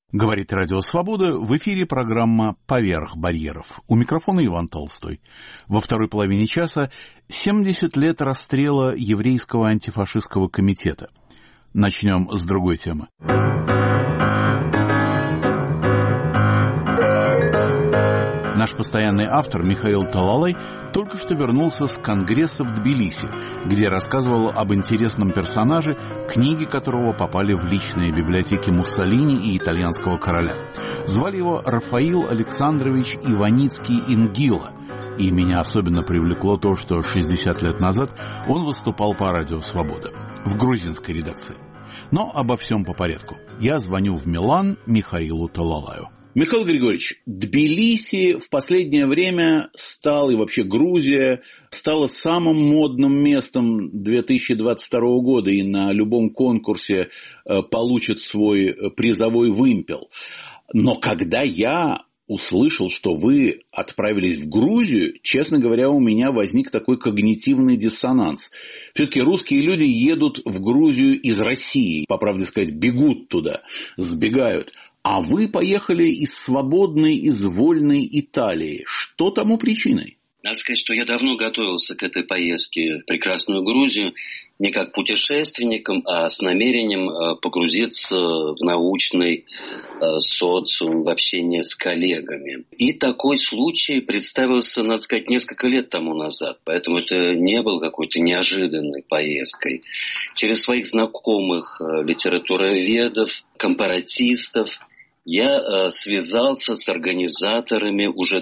Говорит Радио Свобода, в эфире программа «Поверх барьеров». У микрофона Иван Толстой. Во второй половине часа 70 лет расстрела еврейского антифашистского комитета. Начнем с другой темы. Наш постоянный автор Михаил Талалай только что вернулся с конгресса в Тбилиси, где рассказывал об интересном персонаже, книги которого попали в личные библиотеки Муссолини и итальянского короля. Звали его Рафаил Александрович Иваницкий-Ингила, и меня особенно привлекло то, что 60 лет назад он выступал по Радио Свобода в грузинской редакции. Но обо всем по порядку. Я звоню в Милан Михаилу Талалаю. Михаил Григорьевич, Тбилиси в последнее время стал, и вообще Грузия, стала самым модным местом 2022 года и на любом конкурсе получит свой призовой вымпел. Но когда я услышал, что вы отправились в Грузию, честно говоря, у меня возник такой когнитивный диссонанс. Все-таки русские люди едут в Грузию из России, по правде сказать, бегут туда, сбегают. А вы поехали из свободной, из вольной Италии. Что тому причиной? Надо сказать, что я давно готовился к этой поездке в прекрасную Грузию, не как путешественником, а с намерением погрузиться в научный социум, в общение с коллегами. И такой случай представился, надо сказать, несколько лет тому назад, поэтому это не был какой-то неожиданной поездкой. Через своих знакомых литературоведов, компаратистов я связался с организаторами уже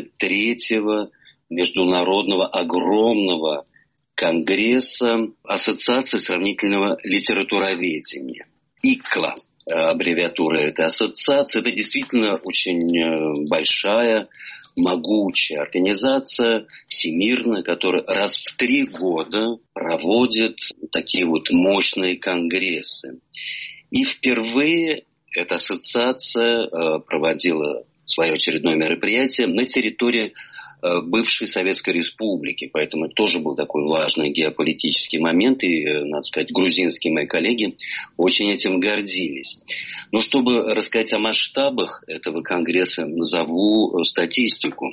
23-го международного огромного конгресса Ассоциации сравнительного литературоведения. ИКЛА, аббревиатура этой ассоциации. Это действительно очень большая, могучая организация, всемирная, которая раз в 3 года проводит такие вот мощные конгрессы. И впервые эта ассоциация проводила свое очередное мероприятие на территории бывшей Советской Республики. Поэтому это тоже был такой важный геополитический момент. И, надо сказать, грузинские мои коллеги очень этим гордились. Но чтобы рассказать о масштабах этого конгресса, назову статистику.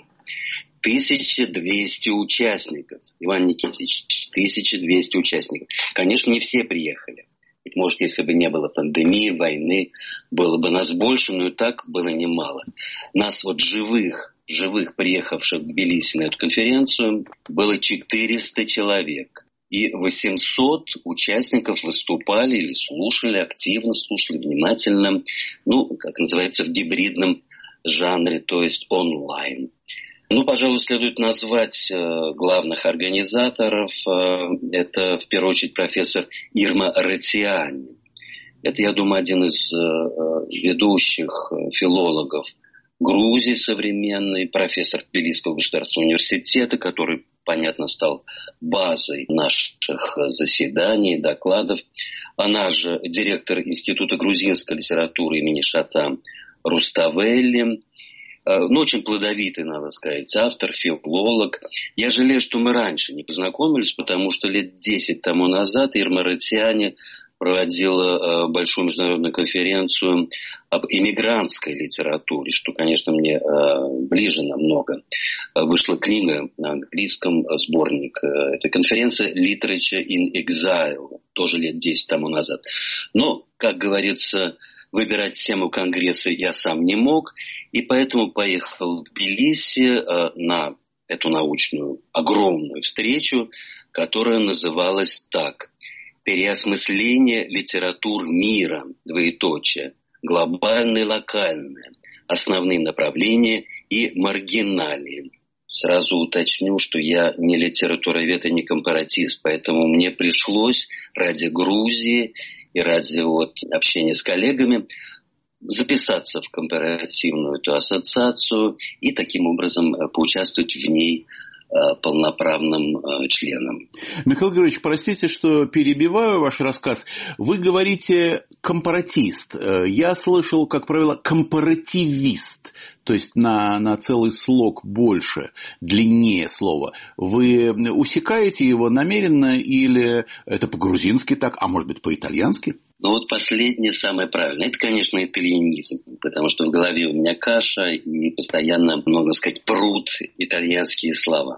1200 участников. Иван Никитич, 1200 участников. Конечно, не все приехали. Может, если бы не было пандемии, войны, было бы нас больше, но и так было немало. Нас вот живых приехавших в Тбилиси на эту конференцию было 400 человек. И 800 участников выступали или слушали, активно слушали, внимательно, как называется, в гибридном жанре, то есть онлайн. Пожалуй, следует назвать главных организаторов. Это, в первую очередь, профессор Ирма Ратиани. Это, я думаю, один из ведущих филологов Грузии современной, профессор Тбилисского государственного университета, который, понятно, стал базой наших заседаний, докладов. Она же директор Института грузинской литературы имени Шата Руставели. Очень плодовитый, надо сказать, автор, филолог. Я жалею, что мы раньше не познакомились, потому что лет 10 тому назад Ирма Ратиани проводила большую международную конференцию об иммигрантской литературе, что, конечно, мне ближе намного. Вышла книга на английском, сборник этой конференции «Literature in Exile», тоже лет 10 тому назад. Но, как говорится, выбирать тему конгресса я сам не мог, и поэтому поехал в Тбилиси на эту научную огромную встречу, которая называлась так: «Переосмысление литератур мира, двоеточие, глобальное и локальное, основные направления и маргиналии». Сразу уточню, что я не литературовед и не компаратист, поэтому мне пришлось ради Грузии и ради общения с коллегами записаться в компаративную эту ассоциацию и таким образом поучаствовать в ней полноправным членом. Михаил Григорьевич, простите, что перебиваю ваш рассказ. Вы говорите компаратист. Я слышал, как правило, компаративист. То есть на целый слог больше, длиннее слова. Вы усекаете его намеренно или это по-грузински так, а может быть по-итальянски? Но вот последнее самое правильное. Это, конечно, итальянизм, потому что в голове у меня каша и постоянно, можно сказать, прут итальянские слова.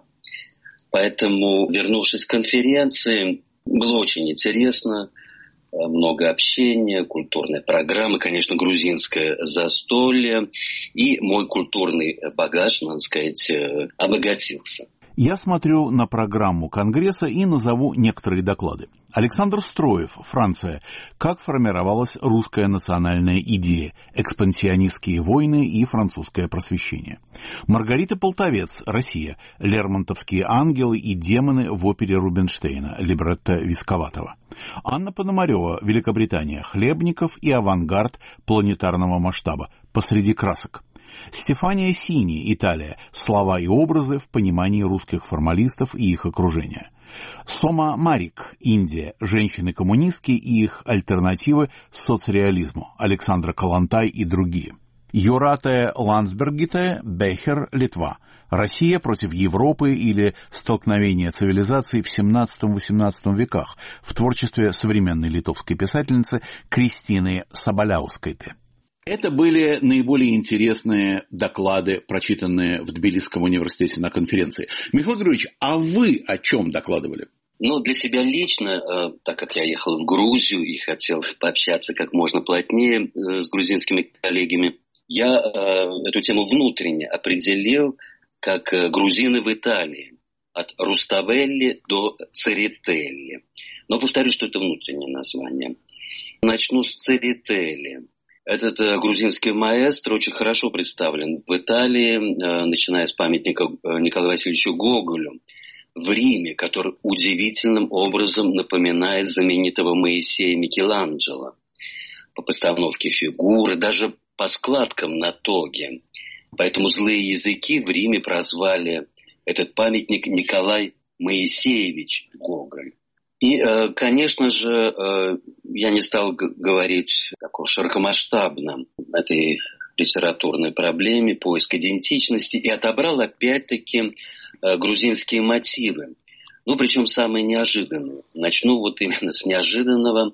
Поэтому, вернувшись с конференции, было очень интересно. Много общения, культурной программы, конечно, грузинское застолье. И мой культурный багаж, надо сказать, обогатился. Я смотрю на программу Конгресса и назову некоторые доклады. Александр Строев, Франция. Как формировалась русская национальная идея, экспансионистские войны и французское просвещение. Маргарита Полтовец, Россия. Лермонтовские ангелы и демоны в опере Рубинштейна, либретто Висковатова. Анна Пономарева, Великобритания. Хлебников и авангард планетарного масштаба. Посреди красок. Стефания Сини, Италия. Слова и образы в понимании русских формалистов и их окружения. Сома Марик, Индия. Женщины-коммунистки и их альтернативы соцреализму. Александра Калантай и другие. Юрате Ландсбергите, Бехер, Литва. Россия против Европы или столкновение цивилизаций в 17-18 веках в творчестве современной литовской писательницы Кристины Соболяускайте. Это были наиболее интересные доклады, прочитанные в Тбилисском университете на конференции. Михаил Григорьевич, а вы о чем докладывали? Ну, для себя лично, так как я ехал в Грузию и хотел пообщаться как можно плотнее с грузинскими коллегами, я эту тему внутренне определил как грузины в Италии. От Руставелли до Церетели. Но повторю, что это внутреннее название. Начну с Церетели. Этот грузинский маэстро очень хорошо представлен в Италии, начиная с памятника Николаю Васильевичу Гоголю в Риме, который удивительным образом напоминает знаменитого Моисея Микеланджело по постановке фигуры, даже по складкам на тоге. Поэтому злые языки в Риме прозвали этот памятник Николай Моисеевич Гоголь. И, конечно же, я не стал говорить таком широкомасштабном этой литературной проблеме, поиск идентичности, и отобрал опять-таки грузинские мотивы. Ну, причем самые неожиданные. Начну вот именно с неожиданного,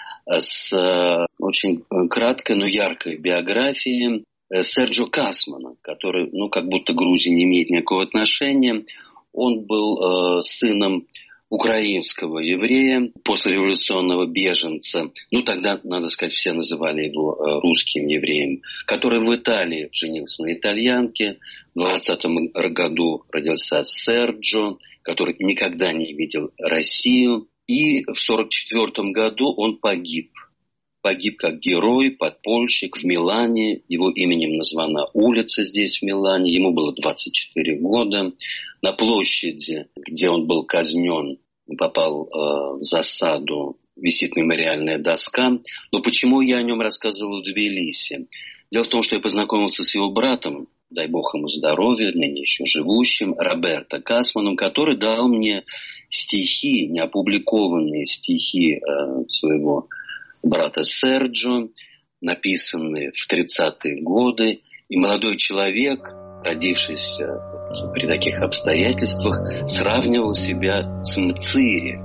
с очень краткой, но яркой биографии Серджо Касмана, который, ну, как будто к Грузии не имеет никакого отношения. Он был сыном украинского еврея, послереволюционного беженца, ну тогда, надо сказать, все называли его русским евреем, который в Италии женился на итальянке, в 20 году родился Серджо, который никогда не видел Россию, и в 1944 году он погиб. Погиб как герой, подпольщик в Милане. Его именем названа улица здесь, в Милане. Ему было 24 года. На площади, где он был казнен, попал в засаду, висит мемориальная доска. Но почему я о нем рассказывал в Тбилиси? Дело в том, что я познакомился с его братом, дай бог ему здоровья, ныне еще живущим, Роберто Касманом, который дал мне стихи, неопубликованные стихи своего брата Серджо, написанные в 30-е годы. И молодой человек, родившийся при таких обстоятельствах, сравнивал себя с Мцири.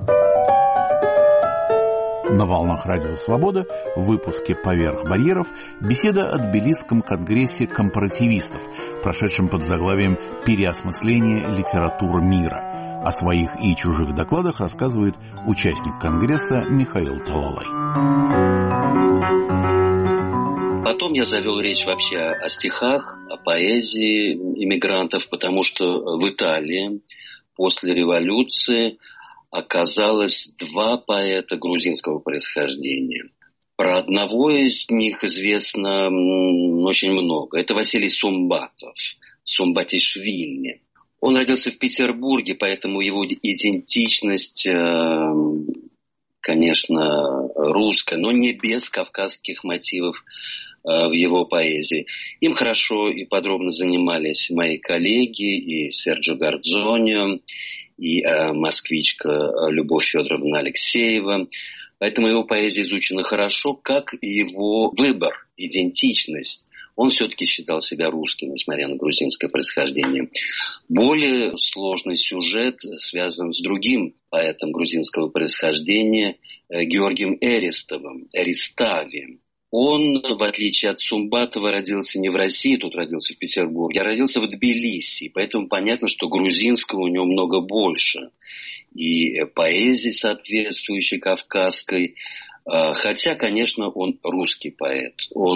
На волнах Радио Свобода в выпуске «Поверх барьеров» беседа о Тбилисском конгрессе компаративистов, прошедшем под заглавием «Переосмысление литератур мира». О своих и чужих докладах рассказывает участник конгресса Михаил Талалай. Потом я завел речь вообще о стихах, о поэзии иммигрантов, потому что в Италии после революции оказалось два поэта грузинского происхождения. Про одного из них известно очень много. Это Василий Сумбатов, Сумбатишвили. Он родился в Петербурге, поэтому его идентичность, конечно, русская, но не без кавказских мотивов в его поэзии. Им хорошо и подробно занимались мои коллеги, и Серджо Гордзонио, и москвичка Любовь Федоровна Алексеева. Поэтому его поэзия изучена хорошо, как и его выбор, идентичность. Он все-таки считал себя русским, несмотря на грузинское происхождение. Более сложный сюжет связан с другим поэтом грузинского происхождения Георгием Эриставием. Он, в отличие от Сумбатова, родился не в России, тут родился в Петербурге, а родился в Тбилиси. Поэтому понятно, что грузинского у него много больше. И поэзии соответствующей кавказской. Хотя, конечно, он русский поэт.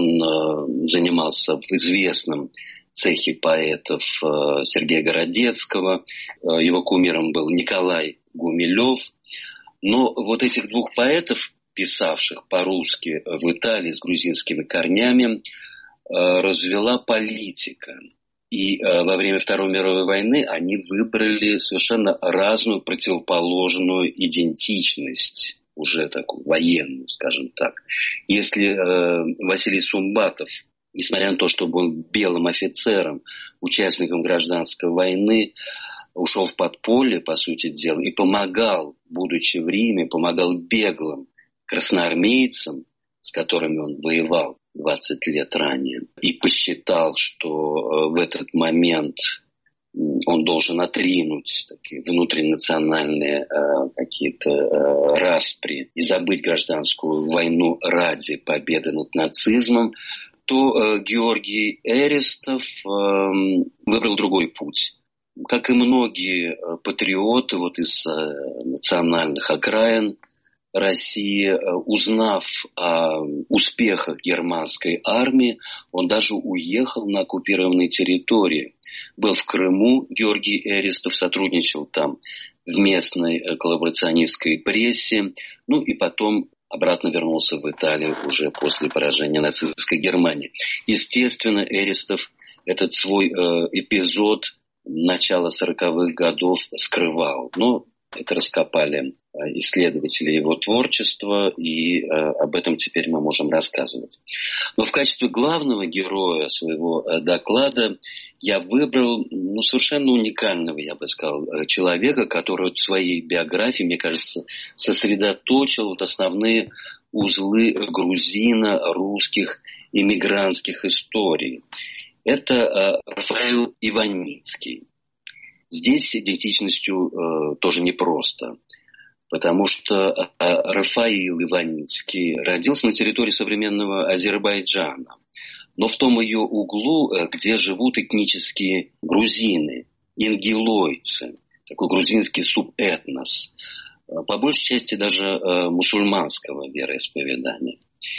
Он занимался в известном цехе поэтов Сергея Городецкого. Его кумиром был Николай Гумилев. Но вот этих двух поэтов, писавших по-русски в Италии с грузинскими корнями, развела политика. И во время Второй мировой войны они выбрали совершенно разную, противоположную идентичность, уже такую военную, скажем так. Если Василий Сумбатов, несмотря на то, что был белым офицером, участником гражданской войны, ушел в подполье, по сути дела, и помогал, будучи в Риме, помогал беглым красноармейцам, с которыми он воевал 20 лет ранее, и посчитал, что в этот момент он должен отринуть такие внутринациональные какие-то распри и забыть гражданскую войну ради победы над нацизмом, то Георгий Эристов выбрал другой путь. Как и многие патриоты вот из национальных окраин России, узнав о успехах германской армии, он даже уехал на оккупированные территории. Был в Крыму Георгий Эристов, сотрудничал там в местной коллаборационистской прессе, ну и потом обратно вернулся в Италию уже после поражения нацистской Германии. Естественно, Эристов этот свой эпизод начала 40-х годов скрывал, но это раскопали исследователи его творчества, и об этом теперь мы можем рассказывать. Но в качестве главного героя своего доклада я выбрал совершенно уникального, я бы сказал, человека, который в своей биографии, мне кажется, сосредоточил основные узлы грузино-русских иммигрантских историй. Это Рафаил Иваницкий. Здесь с идентичностью тоже непросто, потому что Рафаил Иваницкий родился на территории современного Азербайджана, но в том ее углу, где живут этнические грузины, ингилойцы, такой грузинский субэтнос, по большей части даже мусульманского вероисповедания.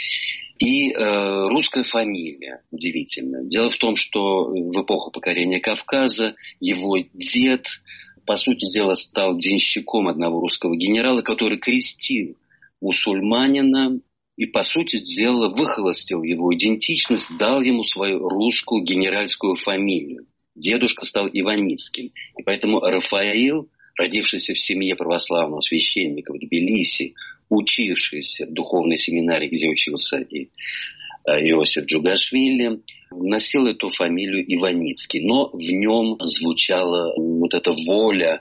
И русская фамилия удивительная. Дело в том, что в эпоху покорения Кавказа его дед, по сути дела, стал денщиком одного русского генерала, который крестил мусульманина и, по сути дела, выхолостил его идентичность, дал ему свою русскую генеральскую фамилию. Дедушка стал Иваницким. И поэтому Рафаил, родившийся в семье православного священника в Тбилиси, учившийся в духовной семинарии, где учился и Иосиф Джугашвили, носил эту фамилию Иваницкий. Но в нем звучала вот эта воля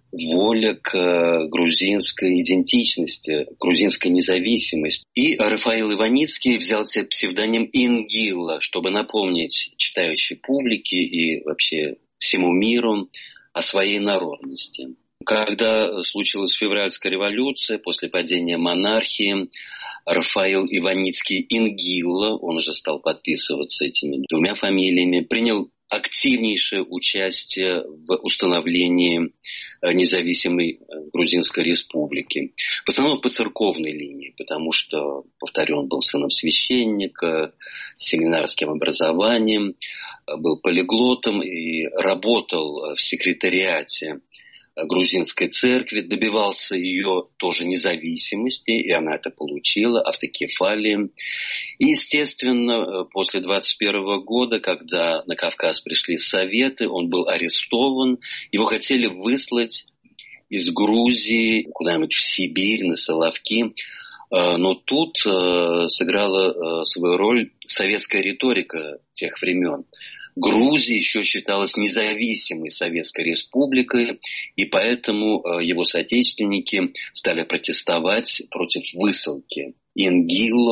к грузинской идентичности, грузинской независимости. И Рафаил Иваницкий взял себе псевдоним Ингилла, чтобы напомнить читающей публике и вообще всему миру о своей народности. Когда случилась февральская революция, после падения монархии, Рафаил Иваницкий Ингилла, он уже стал подписываться этими двумя фамилиями, принял активнейшее участие в установлении независимой Грузинской республики. В основном по церковной линии, потому что, повторю, он был сыном священника, с семинарским образованием, был полиглотом и работал в секретариате грузинской церкви, добивался ее тоже независимости, и она это получила, автокефалии. И, естественно, после 21 года, когда на Кавказ пришли советы, он был арестован, его хотели выслать из Грузии куда-нибудь в Сибирь, на Соловки. Но тут сыграла свою роль советская риторика тех времен. Грузия еще считалась независимой Советской Республикой, и поэтому его соотечественники стали протестовать против высылки Ингилло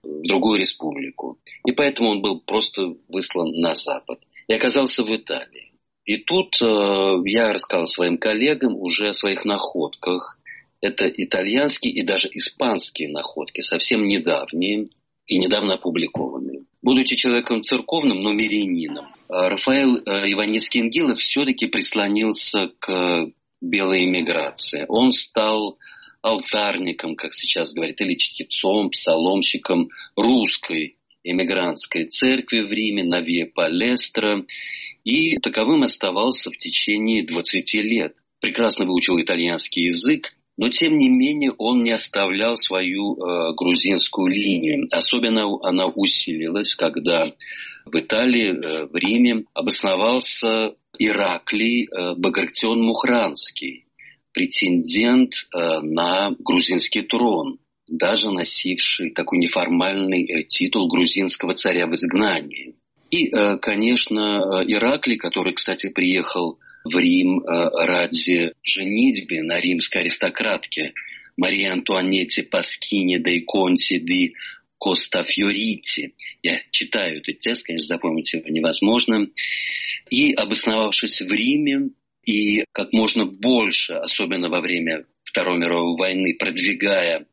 в другую республику. И поэтому он был просто выслан на Запад. И оказался в Италии. И тут я рассказал своим коллегам уже о своих находках. Это итальянские и даже испанские находки, совсем недавние и недавно опубликованные. Будучи человеком церковным, но мирянином, Рафаэл Иваницкий-Ингилов все-таки прислонился к белой эмиграции. Он стал алтарником, как сейчас говорят, или чтецом, псаломщиком русской эмигрантской церкви в Риме на Виа Палестра, и таковым оставался в течение 20 лет. Прекрасно выучил итальянский язык, но тем не менее он не оставлял свою грузинскую линию. Особенно она усилилась, когда в Италии, в Риме, обосновался Ираклий Багратион-Мухранский, претендент на грузинский трон, даже носивший такой неформальный титул грузинского царя в изгнании. И, конечно, Ираклий, который, кстати, приехал в Рим ради женитьбы на римской аристократке Марии Антуанетте Паскини дей Конти ди Коста-Фьорити. Я читаю этот текст, конечно, запомнить его невозможно. И, обосновавшись в Риме, и как можно больше, особенно во время Второй мировой войны, продвигая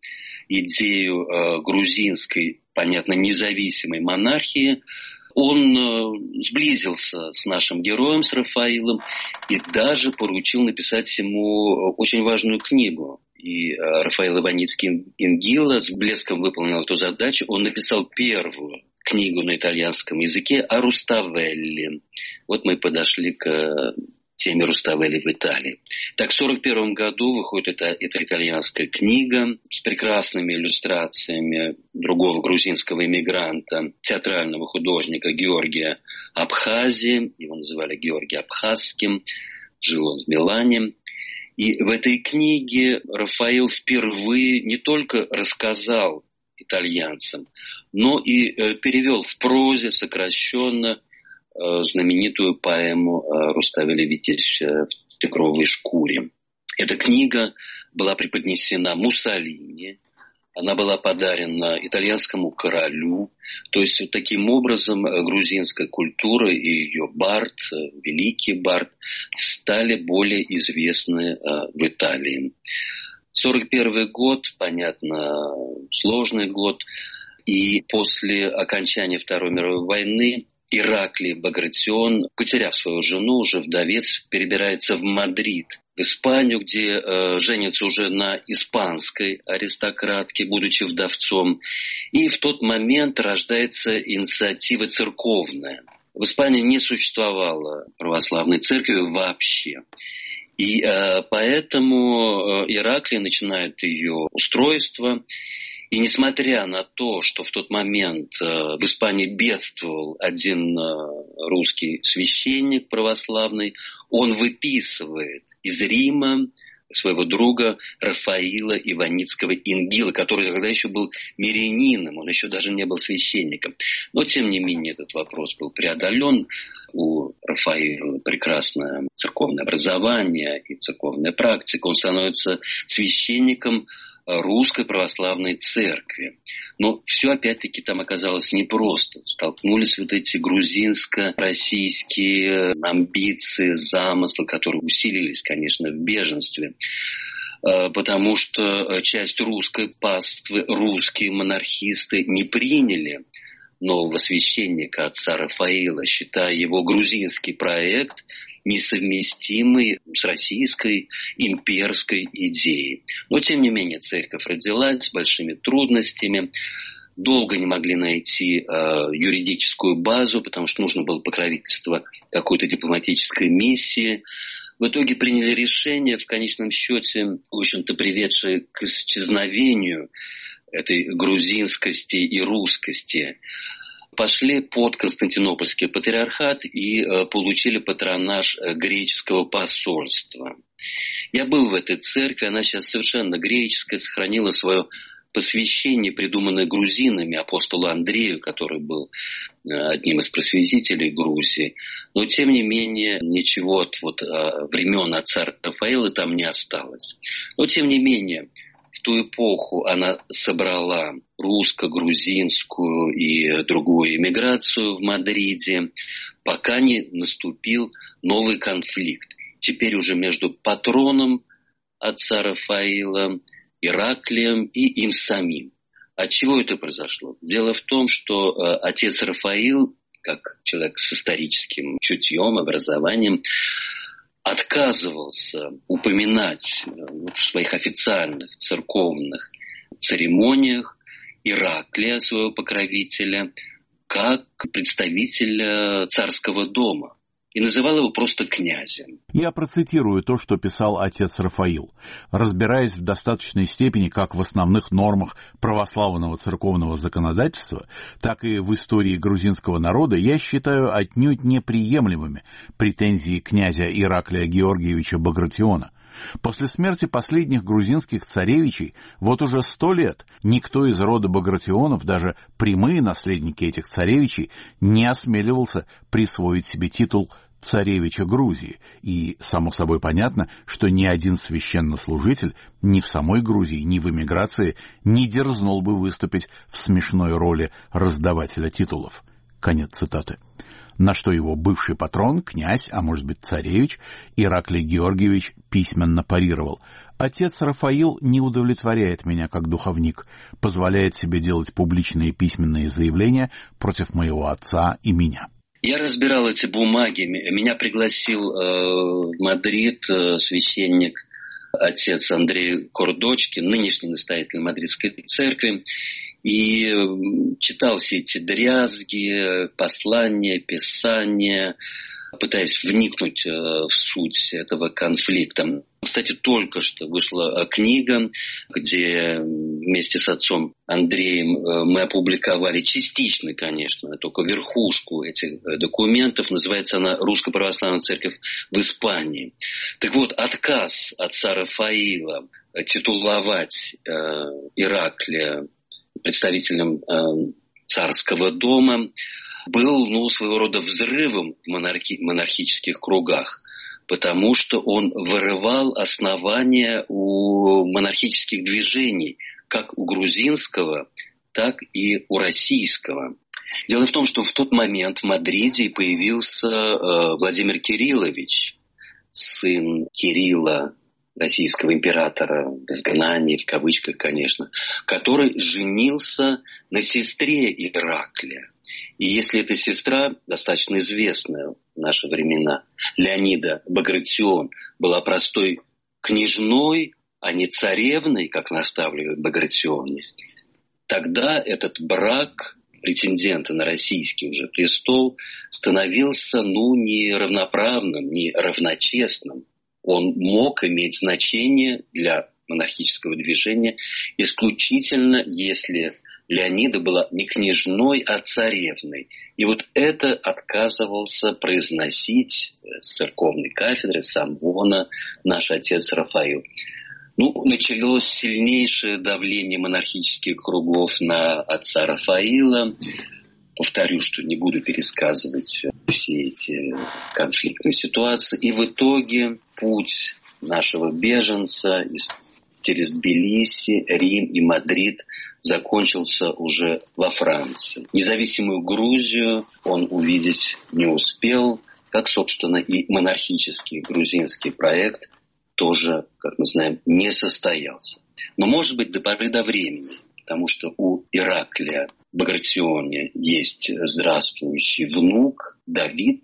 идею грузинской, понятно, независимой монархии, он сблизился с нашим героем, с Рафаилом, и даже поручил написать ему очень важную книгу. И Рафаэл Иваницкий-Ингилла с блеском выполнил эту задачу. Он написал первую книгу на итальянском языке о Руставелли. Вот мы подошли к теме Руставелли в Италии. Так, в 1941 году выходит эта итальянская книга с прекрасными иллюстрациями другого грузинского эмигранта, театрального художника Георгия Абхазии. Его называли Георгий Абхазским. Жил он в Милане. И в этой книге Рафаэл впервые не только рассказал итальянцам, но и перевел в прозе сокращенно знаменитую поэму Руставели «Витязь в тигровой шкуре». Эта книга была преподнесена Муссолини, она была подарена итальянскому королю. То есть вот таким образом грузинская культура и ее бард, великий бард, стали более известны в Италии. 1941 год, понятно, сложный год, и после окончания Второй мировой войны Ираклий Багратион, потеряв свою жену, уже вдовец, перебирается в Мадрид, в Испанию, где женится уже на испанской аристократке, будучи вдовцом. И в тот момент рождается инициатива церковная. В Испании не существовало православной церкви вообще. И поэтому Ираклий начинает ее устройство. И несмотря на то, что в тот момент в Испании бедствовал один русский священник православный, он выписывает из Рима своего друга Рафаила Иваницкого-Ингилла, который тогда еще был мирянином, он еще даже не был священником. Но, тем не менее, этот вопрос был преодолен. У Рафаила прекрасное церковное образование и церковная практика. Он становится священником Русской Православной Церкви. Но все опять-таки там оказалось непросто. Столкнулись вот эти грузинско-российские амбиции, замыслы, которые усилились, конечно, в беженстве. Потому что часть русской паствы, русские монархисты не приняли нового священника, отца Рафаила, считая его грузинский проект несовместимый с российской имперской идеей. Но, тем не менее, церковь родилась с большими трудностями. Долго не могли найти юридическую базу, потому что нужно было покровительство какой-то дипломатической миссии. В итоге приняли решение, в конечном счете, в общем-то, приведшее к исчезновению этой грузинскости и русскости. Пошли под Константинопольский патриархат и получили патронаж греческого посольства. Я был в этой церкви, она сейчас совершенно греческая, сохранила свое посвящение, придуманное грузинами, апостолу Андрею, который был одним из просветителей Грузии. Но, тем не менее, ничего от времен отца Рафаэла там не осталось. Но, тем не менее, в в ту эпоху она собрала русско-грузинскую и другую эмиграцию в Мадриде, пока не наступил новый конфликт. Теперь уже между патроном отца Рафаила, Ираклием и им самим. От чего это произошло? Дело в том, что отец Рафаил, как человек с историческим чутьем, образованием, отказывался упоминать в своих официальных церковных церемониях Ираклия, своего покровителя, как представителя царского дома. И называл его просто князем. Я процитирую то, что писал отец Рафаил. Разбираясь в достаточной степени как в основных нормах православного церковного законодательства, так и в истории грузинского народа, я считаю отнюдь неприемлемыми претензии князя Ираклия Георгиевича Багратиона. После смерти последних грузинских царевичей вот уже 100 лет никто из рода Багратионов, даже прямые наследники этих царевичей, не осмеливался присвоить себе титул царевича Грузии. И, само собой понятно, что ни один священнослужитель ни в самой Грузии, ни в эмиграции не дерзнул бы выступить в смешной роли раздавателя титулов. Конец цитаты. На что его бывший патрон, князь, а может быть царевич, Ираклий Георгиевич письменно парировал. Отец Рафаил не удовлетворяет меня как духовник, позволяет себе делать публичные письменные заявления против моего отца и меня. Я разбирал эти бумаги. Меня пригласил в Мадрид священник, отец Андрей Кордочкин, нынешний настоятель Мадридской церкви. И читал все эти дрязги, послания, писания, пытаясь вникнуть в суть этого конфликта. Кстати, только что вышла книга, где вместе с отцом Андреем мы опубликовали частично, конечно, только верхушку этих документов. Называется она «Русская православная церковь в Испании». Так вот, отказ отца Рафаила титуловать Ираклия представителем царского дома был, своего рода взрывом в монархических кругах, потому что он вырывал основания у монархических движений, как у грузинского, так и у российского. Дело в том, что в тот момент в Мадриде появился Владимир Кириллович, сын Кирилла, российского императора, в изгнании, в кавычках, конечно, который женился на сестре Ираклия. И если эта сестра, достаточно известная в наши времена, Леонида Багратион, была простой княжной, а не царевной, как наставляют Багратионе, тогда этот брак претендента на российский уже престол становился, не равноправным, не равночестным. Он мог иметь значение для монархического движения исключительно, если Леонида была не княжной, а царевной. И вот это отказывался произносить с церковной кафедры, с амвона наш отец Рафаил. Началось сильнейшее давление монархических кругов на отца Рафаила. Повторю, что не буду пересказывать все эти конфликтные ситуации. И в итоге путь нашего беженца через Тбилиси, Рим и Мадрид закончился уже во Франции. Независимую Грузию он увидеть не успел, как, собственно, и монархический грузинский проект тоже, как мы знаем, не состоялся. Но, может быть, до поры до времени, потому что у Ираклия Багратионе есть здравствующий внук Давид.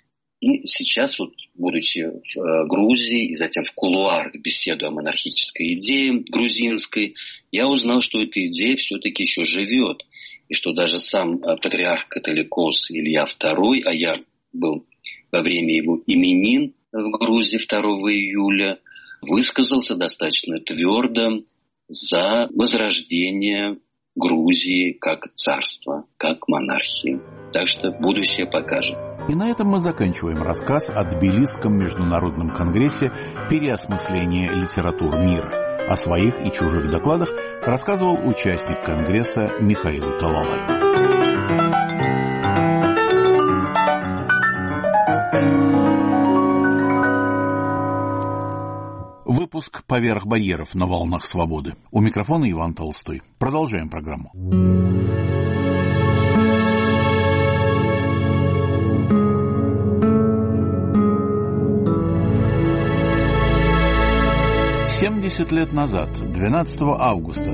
И сейчас, будучи в Грузии и затем в кулуарах беседуя о монархической идее грузинской, я узнал, что эта идея все-таки еще живет. И что даже сам патриарх-католикос Илья II, а я был во время его именин в Грузии 2 июля, высказался достаточно твердо за возрождение Грузии как царства, как монархии. Так что будущее покажет. И на этом мы заканчиваем рассказ о Тбилисском международном конгрессе переосмысления литератур мира. О своих и чужих докладах рассказывал участник конгресса Михаил Талалай. Вы выпуск «Поверх барьеров» на волнах свободы. У микрофона Иван Толстой. Продолжаем программу. «70 лет назад, 12 августа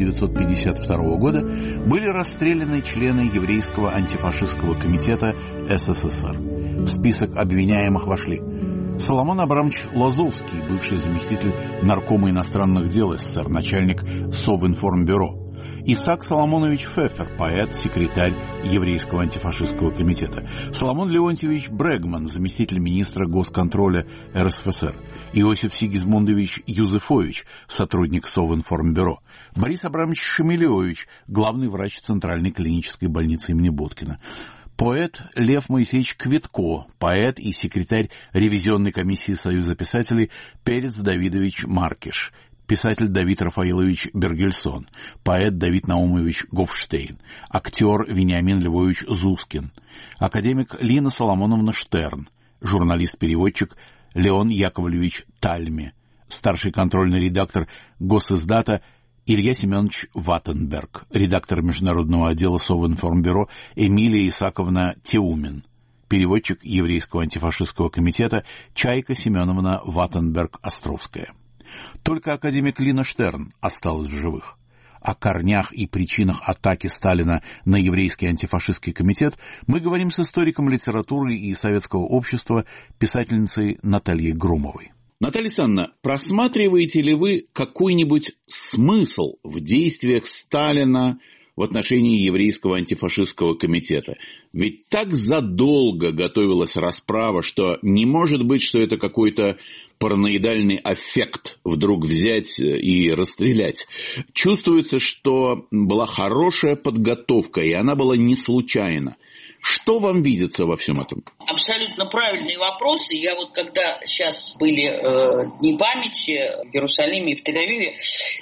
1952 года, были расстреляны члены еврейского антифашистского комитета СССР. В список обвиняемых вошли Соломон Абрамович Лазовский, бывший заместитель наркома иностранных дел СССР, начальник Совинформбюро; Исаак Соломонович Фефер, поэт, секретарь еврейского антифашистского комитета; Соломон Леонтьевич Брегман, заместитель министра госконтроля РСФСР; Иосиф Сигизмундович Юзефович, сотрудник Совинформбюро; Борис Абрамович Шемелевич, главный врач Центральной клинической больницы имени Боткина; поэт Лев Моисеевич Квитко, поэт и секретарь ревизионной комиссии Союза писателей Перец Давидович Маркиш; писатель Давид Рафаилович Бергельсон; поэт Давид Наумович Гофштейн; актер Вениамин Львович Зускин; академик Лина Соломоновна Штерн; журналист-переводчик Леон Яковлевич Тальме; старший контрольный редактор Госиздата Илья Семенович Ваттенберг; редактор международного отдела Совинформбюро Эмилия Исаковна Теумин; переводчик еврейского антифашистского комитета Чайка Семеновна Ваттенберг-Островская. Только академик Лина Штерн осталась в живых. О корнях и причинах атаки Сталина на еврейский антифашистский комитет мы говорим с историком литературы и советского общества, писательницей Натальей Громовой. Наталья Александровна, просматриваете ли вы какой-нибудь смысл в действиях Сталина в отношении еврейского антифашистского комитета? Ведь так задолго готовилась расправа, что не может быть, что это какой-то параноидальный аффект вдруг взять и расстрелять. Чувствуется, что была хорошая подготовка, и она была не случайна. Что вам видится во всем этом? Абсолютно правильные вопросы. Я вот когда сейчас были Дни памяти в Иерусалиме и в Тель-Авиве,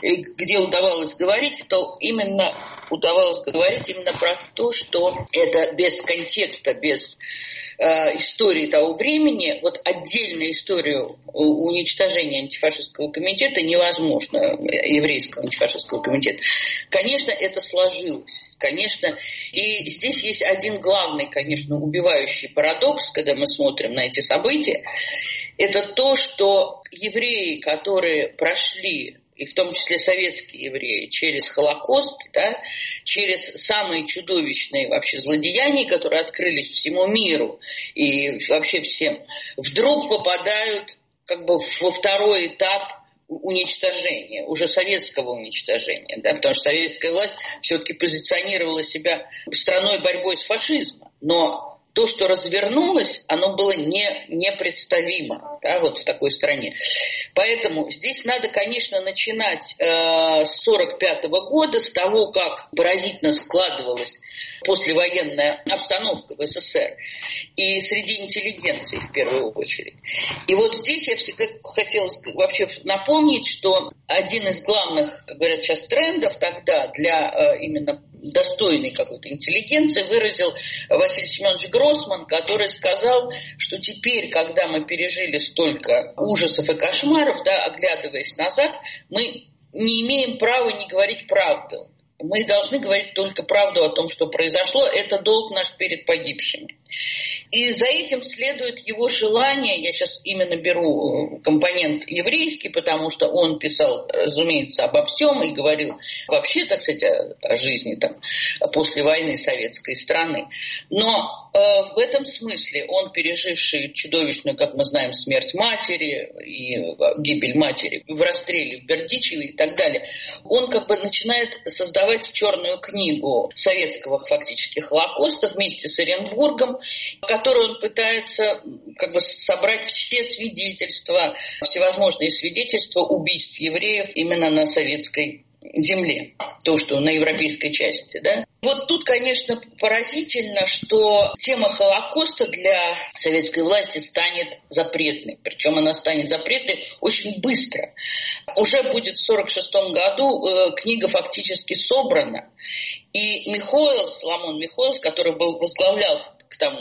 где удавалось говорить, то именно удавалось говорить именно про то, что это без контекста, без истории того времени, вот отдельную историю уничтожения антифашистского комитета невозможно, еврейского антифашистского комитета. Конечно, это сложилось. Конечно, и здесь есть один главный, конечно, убивающий парадокс, когда мы смотрим на эти события. Это то, что евреи, которые прошли, и в том числе советские евреи, через Холокост, да, через самые чудовищные вообще злодеяния, которые открылись всему миру и вообще всем, вдруг попадают как бы во второй этап уничтожения, уже советского уничтожения, да, потому что советская власть все-таки позиционировала себя страной борьбой с фашизмом, но то, что развернулось, оно было непредставимо, да, вот в такой стране. Поэтому здесь надо, конечно, начинать с 1945 года, с того, как поразительно складывалась послевоенная обстановка в СССР и среди интеллигенции в первую очередь. И вот здесь я всегда хотела вообще напомнить, что один из главных, как говорят сейчас, трендов тогда для именно достойной какой-то интеллигенции выразил Василий Семенович Гроссман, который сказал, что теперь, когда мы пережили столько ужасов и кошмаров, да, оглядываясь назад, мы не имеем права не говорить правду. Мы должны говорить только правду о том, что произошло. Это долг наш перед погибшими. И за этим следует его желание, я сейчас именно беру компонент еврейский, потому что он писал, разумеется, обо всем и говорил вообще, так сказать, о жизни там, после войны советской страны. Но в этом смысле он, переживший чудовищную, как мы знаем, смерть матери и гибель матери в расстреле в Бердичеве и так далее, он как бы начинает создавать черную книгу советского фактически Холокоста вместе с Оренбургом, в которой он пытается как бы собрать все свидетельства, всевозможные свидетельства убийств евреев именно на советской земле, то, что на европейской части, да. Вот тут, конечно, поразительно, что тема Холокоста для советской власти станет запретной. Причем она станет запретной очень быстро. Уже будет в 1946 году книга фактически собрана. И Соломон Михоэлс, который возглавлял к тому, то есть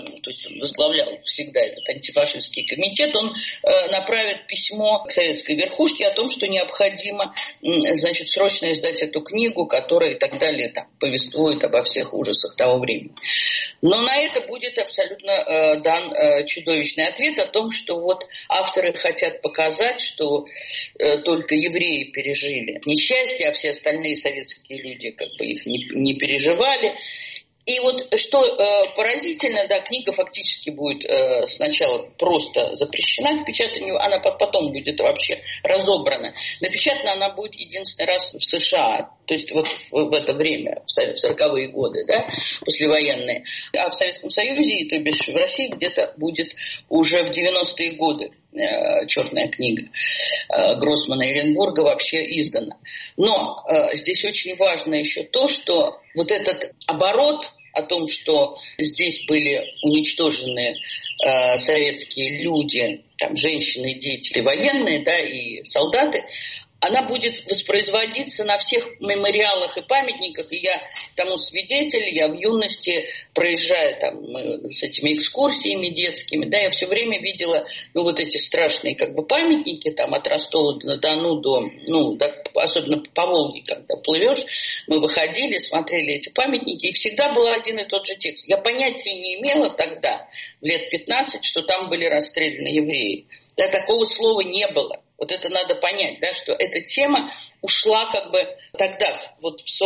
он возглавлял всегда этот антифашистский комитет, он направит письмо к советской верхушке о том, что необходимо, значит, срочно издать эту книгу, которая и так далее там повествует обо всех ужасах того времени. Но на это будет абсолютно дан чудовищный ответ о том, что вот авторы хотят показать, что только евреи пережили несчастье, а все остальные советские люди как бы их не переживали. И вот что поразительно, да, книга фактически будет сначала просто запрещена к печатанию, она потом будет вообще разобрана. Напечатана она будет единственный раз в США, то есть вот в это время, в 40-е годы, да, послевоенные. А в Советском Союзе, то бишь в России, где-то будет уже в 90-е годы черная книга Гроссмана и Эренбурга вообще издана. Но здесь очень важно еще то, что вот этот оборот о том, что здесь были уничтожены советские люди, там, женщины, дети, военные, да, и солдаты, она будет воспроизводиться на всех мемориалах и памятниках. И я тому свидетель, я в юности, проезжая там с этими экскурсиями детскими, да, я все время видела, ну, вот эти страшные как бы памятники, там, от Ростова-на-Дону до, особенно по Волге, когда плывешь, мы выходили, смотрели эти памятники, и всегда был один и тот же текст. Я понятия не имела тогда, в лет 15, что там были расстреляны евреи. Да, такого слова не было. Вот это надо понять, да, что эта тема ушла как бы тогда, вот в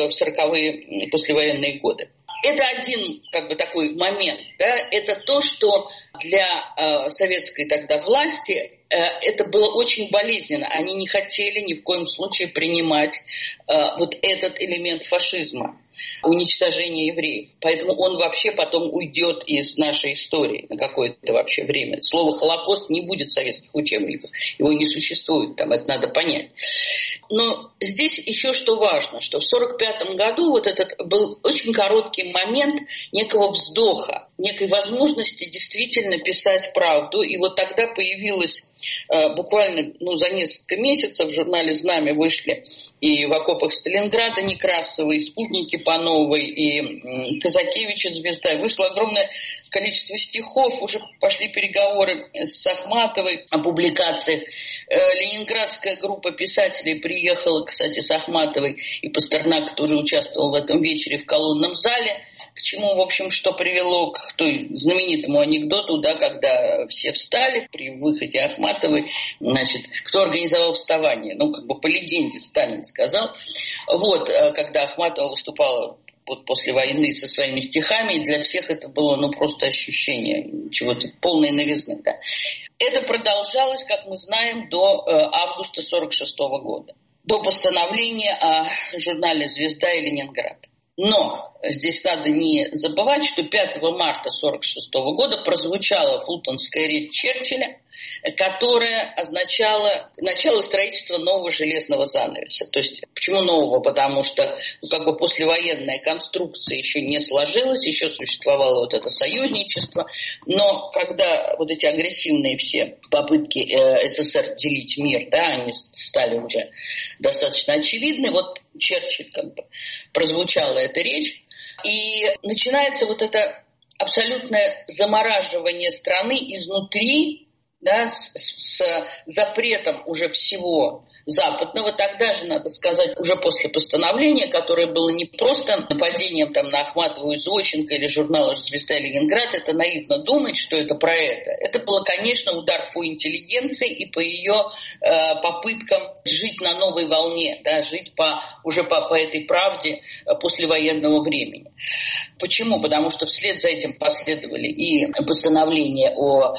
40-е послевоенные годы. Это один как бы такой момент, да, это то, что для советской тогда власти это было очень болезненно. Они не хотели ни в коем случае принимать вот этот элемент фашизма, уничтожение евреев. Поэтому он вообще потом уйдет из нашей истории на какое-то вообще время. Слово «Холокост» не будет в советских учебниках. Его не существует, там это надо понять. Но здесь еще что важно, что в 1945 году вот этот был очень короткий момент некого вздоха, некой возможности действительно писать правду. И вот тогда появилась буквально за несколько месяцев в журнале «Знамя» вышли и «В окопах Сталинграда» Некрасовой, и «Спутники» Пановой, и Казакевича «Звезда». И вышло огромное количество стихов, уже пошли переговоры с Ахматовой о публикациях. Ленинградская группа писателей приехала, кстати, с Ахматовой, и Пастернак тоже участвовал в этом вечере в колонном зале. К чему, в общем, что привело к той знаменитому анекдоту, да, когда все встали при выходе Ахматовой, значит, кто организовал вставание? Ну, как бы по легенде Сталин сказал. Вот, когда Ахматова выступала вот после войны со своими стихами, и для всех это было, просто ощущение чего-то полной новизны, да. Это продолжалось, как мы знаем, до августа 1946 года, до постановления о журнале «Звезда» и «Ленинград». Но здесь надо не забывать, что 5 марта 1946 года прозвучала фултонская речь Черчилля, которая означала начало строительства нового железного занавеса. То есть, почему нового? Потому что послевоенная конструкция еще не сложилась, еще существовало вот это союзничество. Но когда вот эти агрессивные все попытки СССР делить мир, да, они стали уже достаточно очевидны, вот Черчилль прозвучала эта речь, и начинается вот это абсолютное замораживание страны изнутри, да, с запретом уже всего западного. Тогда же, надо сказать, уже после постановления, которое было не просто нападением на Ахматову и Зощенко или журнала «Звезда» и «Ленинград», это наивно думать, что это про это. Это было, конечно, удар по интеллигенции и по ее попыткам жить на новой волне, да, жить уже по этой правде послевоенного времени. Почему? Потому что вслед за этим последовали и постановления о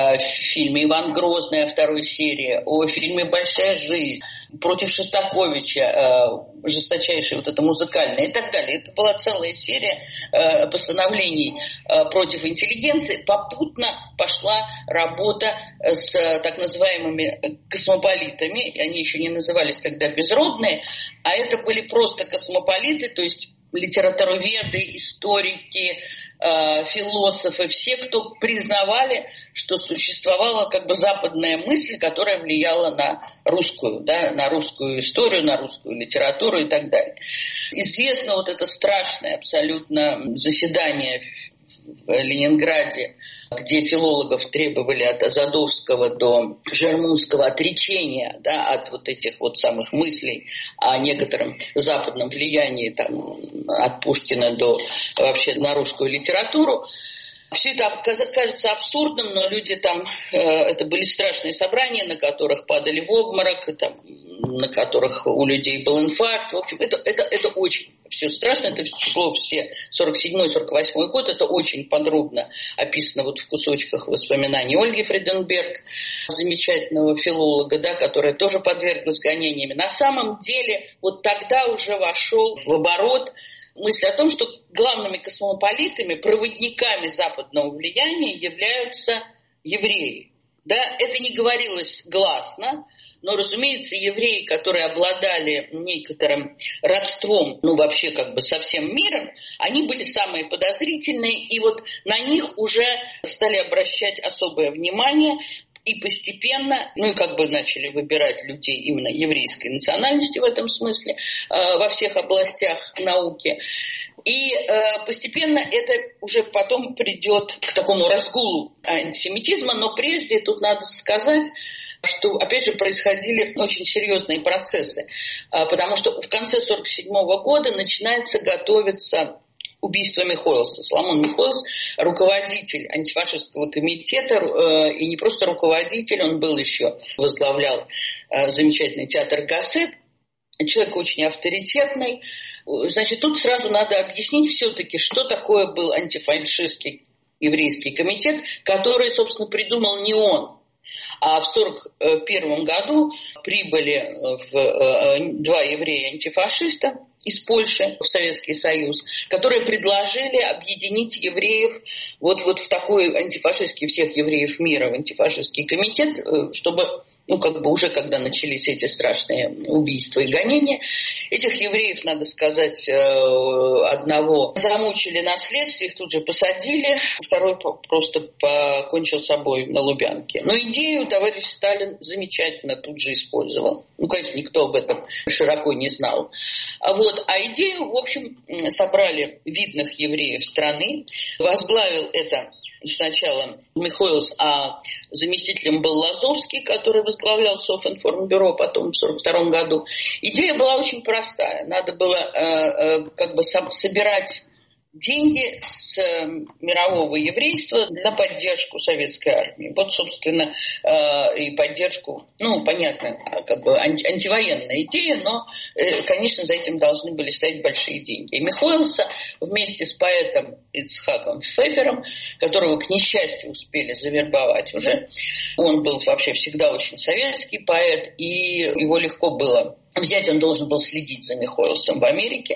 фильме «Иван Грозный», о второй серии, о фильме «Большая жизнь», против Шостаковича, жесточайшая вот эта музыкальная и так далее. Это была целая серия постановлений против интеллигенции. Попутно пошла работа с так называемыми космополитами. Они еще не назывались тогда безродные, а это были просто космополиты, то есть литературоведы, историки, философы, все, кто признавали, что существовала западная мысль, которая влияла на русскую, да, на русскую историю, на русскую литературу и так далее. Известно вот это страшное абсолютно заседание в Ленинграде, где филологов требовали от Азадовского до Жермунского отречения, да, от вот этих вот самых мыслей о некотором западном влиянии, там, от Пушкина до вообще на русскую литературу. Все это кажется абсурдным, но люди там, это были страшные собрания, на которых падали в обморок, там, на которых у людей был инфаркт. В общем, это очень все страшно, это все 47-48 год, это очень подробно описано вот в кусочках воспоминаний Ольги Фриденберг, замечательного филолога, да, которая тоже подверглась гонениями. На самом деле вот тогда уже вошел в оборот мысль о том, что главными космополитами, проводниками западного влияния являются евреи. Да? Это не говорилось гласно, но, разумеется, евреи, которые обладали некоторым родством, ну, вообще как бы со всем миром, они были самые подозрительные, и вот на них уже стали обращать особое внимание, и постепенно, ну и как бы начали выбирать людей именно еврейской национальности в этом смысле во всех областях науки. И постепенно это уже потом придет к такому разгулу антисемитизма, но прежде тут надо сказать, что, опять же, происходили очень серьезные процессы, потому что в конце 1947 года начинается готовиться убийство Михоэлса. Соломон Михоэлс – руководитель антифашистского комитета, и не просто руководитель, он был еще, возглавлял замечательный театр «Гассет», человек очень авторитетный. Значит, тут сразу надо объяснить все-таки, что такое был антифашистский еврейский комитет, который, собственно, придумал не он. А в 1941 году прибыли два еврея-антифашиста из Польши в Советский Союз, которые предложили объединить евреев вот в такой антифашистский, всех евреев мира, в антифашистский комитет, чтобы, ну, как бы уже когда начались эти страшные убийства и гонения, этих евреев, надо сказать, одного замучили на следствии, их тут же посадили, второй просто покончил с собой на Лубянке. Но идею товарищ Сталин замечательно тут же использовал. Ну, конечно, никто об этом широко не знал. А идею, в общем, собрали видных евреев страны. Возглавил это сначала Михоэлс, а заместителем был Лазовский, который возглавлял Софинформбюро потом в 1942 году. Идея была очень простая. Надо было как бы собирать деньги с мирового еврейства на поддержку советской армии. Вот, собственно, и поддержку, ну, понятно, как бы антивоенная идея, но, конечно, за этим должны были стоять большие деньги. И Михоэлса вместе с поэтом Ицхаком Пфеффером, которого, к несчастью, успели завербовать уже, он был вообще всегда очень советский поэт, и его легко было взять, он должен был следить за Михоэлсом в Америке.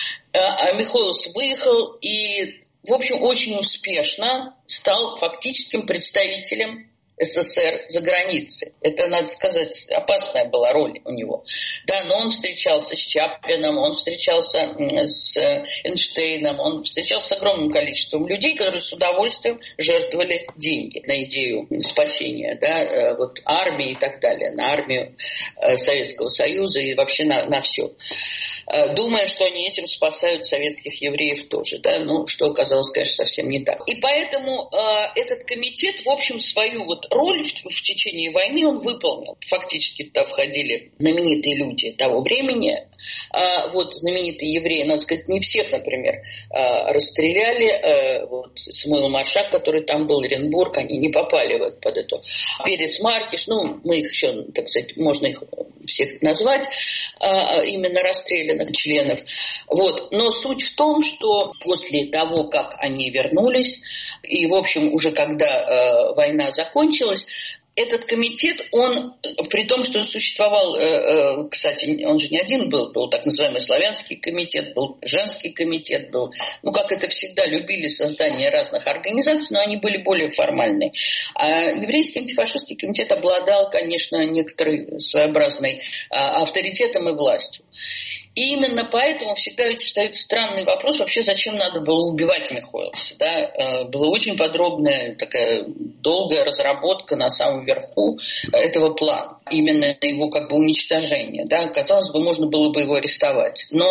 А Михоэлс выехал и, в общем, очень успешно стал фактическим представителем СССР за границей. Это, надо сказать, опасная была роль у него. Да, но он встречался с Чаплином, он встречался с Эйнштейном, он встречался с огромным количеством людей, которые с удовольствием жертвовали деньги на идею спасения, да, вот армии и так далее, на армию Советского Союза и вообще на все. Думая, что они этим спасают советских евреев тоже, да, ну, что оказалось, конечно, совсем не так. И поэтому этот комитет, в общем, свою вот роль в течение войны он выполнил. Фактически туда входили знаменитые люди того времени. Вот знаменитые евреи, надо сказать, не всех, например, расстреляли. Вот Самуил Маршак, который там был, Оренбург, они не попали вот под эту. Перец Маркиш, ну, мы их еще, так сказать, можно их всех назвать, именно расстрелянных членов. Вот. Но суть в том, что после того, как они вернулись, и, в общем, уже когда война закончилась, этот комитет, он, при том, что он существовал, кстати, он же не один был так называемый славянский комитет, был женский комитет, был, ну, как это всегда, любили создание разных организаций, но они были более формальные. А еврейский антифашистский комитет обладал, конечно, некоторой своеобразной авторитетом и властью. И именно поэтому всегда ведь встает странный вопрос, вообще зачем надо было убивать Михоэлса. Да? Была очень подробная, такая долгая разработка на самом верху этого плана. Именно его как бы уничтожение. Да? Казалось бы, можно было бы его арестовать. Но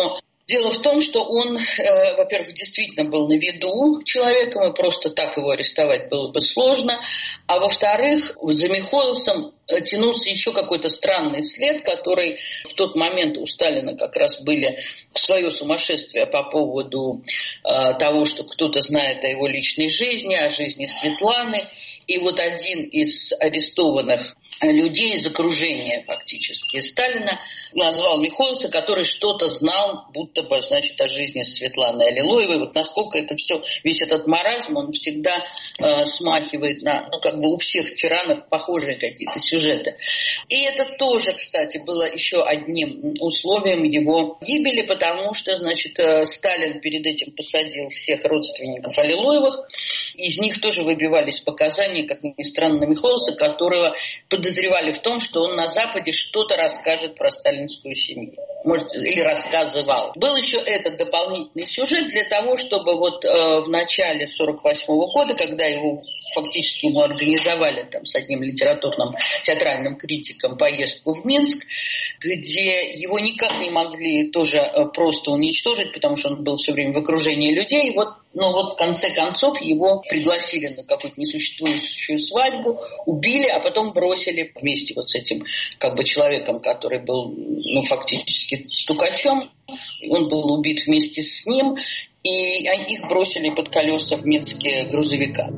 Дело в том, что он, во-первых, действительно был на виду человеком, и просто так его арестовать было бы сложно. А во-вторых, за Михоэлсом тянулся еще какой-то странный след, который в тот момент у Сталина как раз были свое сумасшествие по поводу того, что кто-то знает о его личной жизни, о жизни Светланы. И вот один из арестованных людей из окружения фактически Сталина назвал Михоэлса, который что-то знал, будто бы, значит, о жизни Светланы Аллилуевой. Вот насколько это все, весь этот маразм, он всегда смахивает на, у всех тиранов похожие какие-то сюжеты. И это тоже, кстати, было еще одним условием его гибели, потому что, значит, Сталин перед этим посадил всех родственников Аллилуевых, из них тоже выбивались показания, как ни странно, на Михоэлса, которого подозревали в том, что он на Западе что-то расскажет про сталинскую семью. Может, или рассказывал. Был еще этот дополнительный сюжет для того, чтобы вот в начале 1948 года, когда его фактически ему организовали там с одним литературным театральным критиком поездку в Минск, где его никак не могли тоже просто уничтожить, потому что он был все время в окружении людей. Но в конце концов его пригласили на какую-то несуществующую свадьбу, убили, а потом бросили вместе вот с этим человеком, который был фактически стукачом. Он был убит вместе с ним, и их бросили под колеса в Минске грузовика.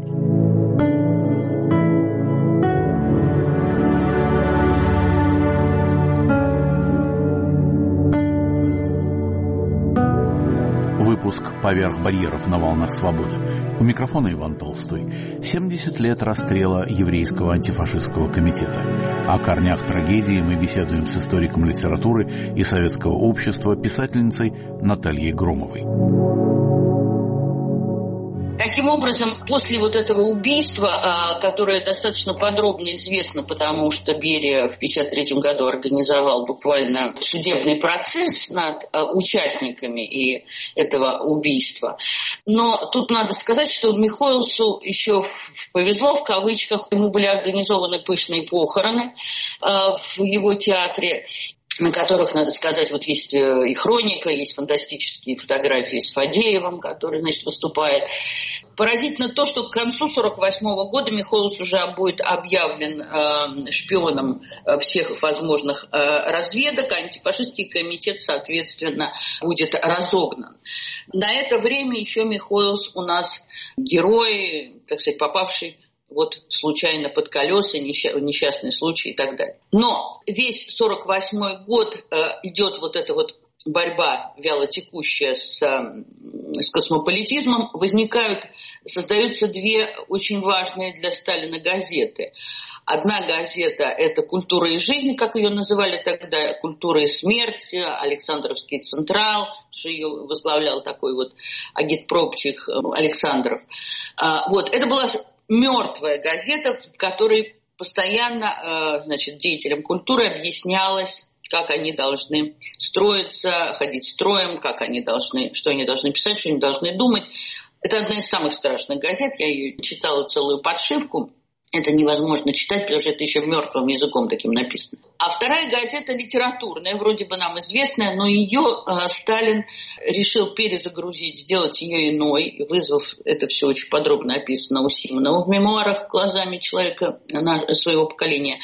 Выпуск «Поверх барьеров» на волнах свободы. У микрофона Иван Толстой. 70 лет расстрела Еврейского антифашистского комитета. О корнях трагедии мы беседуем с историком литературы и советского общества, писательницей Натальей Громовой. Таким образом, после вот этого убийства, которое достаточно подробно известно, потому что Берия в 1953 году организовал буквально судебный процесс над участниками этого убийства. Но тут надо сказать, что Михоэлсу еще повезло, в кавычках, ему были организованы пышные похороны в его театре, на которых, надо сказать, вот есть и хроника, есть фантастические фотографии с Фадеевым, который, значит, выступает. Поразительно то, что к концу 1948 года Михоэлс уже будет объявлен шпионом всех возможных разведок, а антифашистский комитет, соответственно, будет разогнан. На это время еще Михоэлс у нас герой, так сказать, попавший случайно под колеса, несчастный случай и так далее. Но весь 1948 год идет вот эта борьба вялотекущая с космополитизмом. Создаются две очень важные для Сталина газеты. Одна газета – это «Культура и жизнь», как ее называли тогда, «Культура и смерть», «Александровский Централ», что ее возглавлял такой агитпропчих Александров. Это была мертвая газета, в которой постоянно, деятелям культуры объяснялось, как они должны строиться, ходить строем, что они должны писать, что они должны думать. Это одна из самых страшных газет. Я ее читала целую подшивку. Это невозможно читать, потому что это еще мертвым языком таким написано. А вторая газета литературная, вроде бы нам известная, но ее Сталин решил перезагрузить, сделать ее иной, вызвав, это все очень подробно описано у Симонова в мемуарах «Глазами человека своего поколения».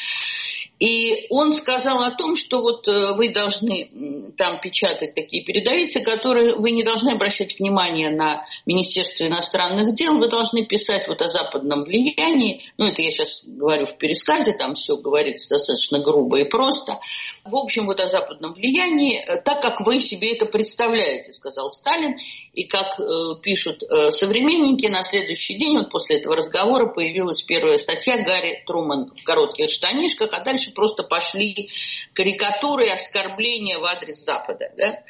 И он сказал о том, что вы должны там печатать такие передовицы, которые вы не должны обращать внимание на Министерство иностранных дел, вы должны писать о западном влиянии. Это я сейчас говорю в пересказе, там все говорится достаточно грубо и просто. В общем, о западном влиянии, так как вы себе это представляете, сказал Сталин. И как пишут современники, на следующий день, после этого разговора, появилась первая статья «Гарри Труман в коротких штанишках», а дальше просто пошли карикатуры и оскорбления в адрес Запада,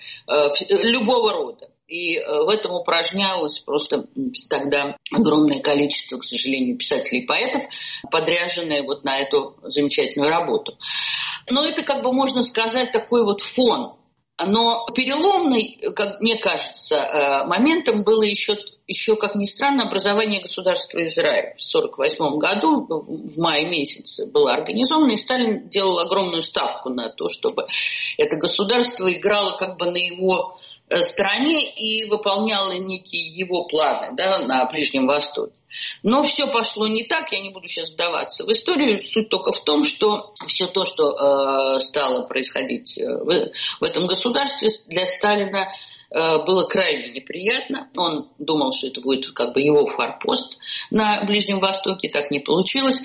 любого рода. И в этом упражнялось просто тогда огромное количество, к сожалению, писателей и поэтов, подряженные на эту замечательную работу. Но это, можно сказать, такой фон. Но переломный, как мне кажется, моментом было еще, как ни странно, образование государства Израиль. В 1948 году, в мае месяце, было организовано, и Сталин делал огромную ставку на то, чтобы это государство играло на его стороне и выполняла некие его планы, да, на Ближнем Востоке. Но все пошло не так, я не буду сейчас вдаваться в историю. Суть только в том, что все то, что стало происходить в этом государстве, для Сталина было крайне неприятно. Он думал, что это будет как бы его форпост на Ближнем Востоке, так не получилось.